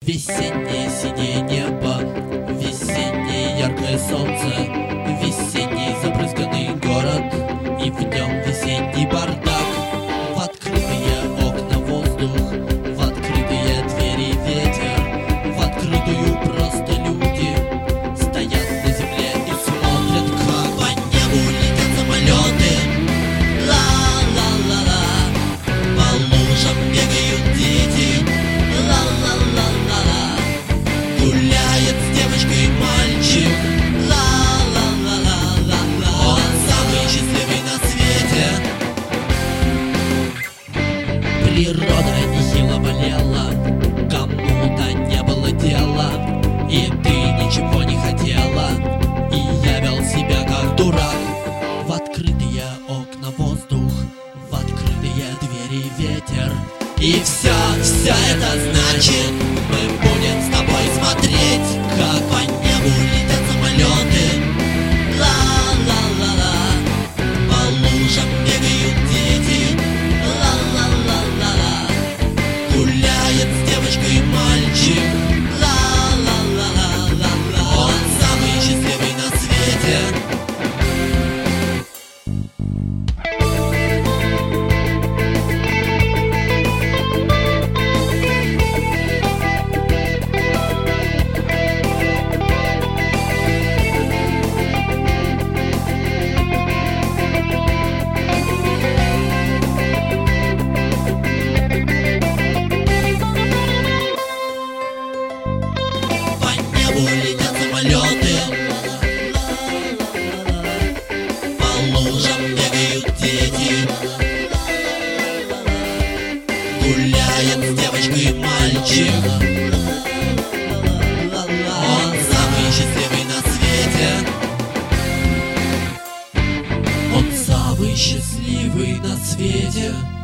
Весеннее синее небо, весеннее яркое солнце, весенний забрызганный город, и в нем весенний бардак. В открытые окна воздух, в открытые двери ветер, в открытую просто люди стоят на земле и смотрят, как по небу летят самолеты. Ла-ла-ла-ла, по лужам бегают дети. Ла-ла-ла-ла-ла, гуляет с девочкой мальчик. Ла-ла-ла-ла-ла, он самый счастливый на свете. Природа нехило болела, кому-то не было дела, и ты ничего не хотела, и я вел себя как дурак. В открытые окна воздух, в открытые двери ветер, и все это значит, мы будем с тобой смотреть, как по небу летят самолеты. Ла-ла-ла-ла, по лужам бегают дети. Ла-ла-ла-ла-ла, гуляет с девочкой мальчик. Ла-ла-ла-ла-ла, он самый счастливый на свете. Летят самолеты, по лужам бегают дети. Гуляет с девочкой мальчик. Он самый счастливый на свете. Он самый счастливый на свете.